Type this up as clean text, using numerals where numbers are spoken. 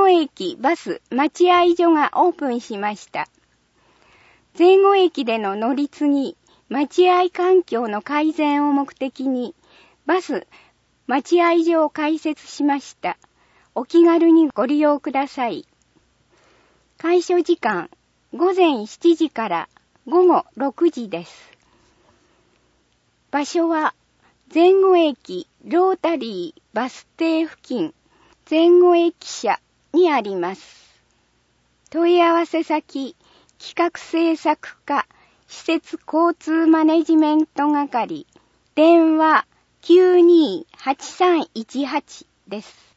駅バス待合所がオープンしました。前後駅での乗り継ぎ、待合環境の改善を目的に、バス待合所を開設しました。お気軽にご利用ください。開所時間、午前7時から午後6時です。場所は、前後駅ロータリーバス停付近、前後駅舎にあります。問い合わせ先、企画制作課、施設交通マネジメント係、電話928318です。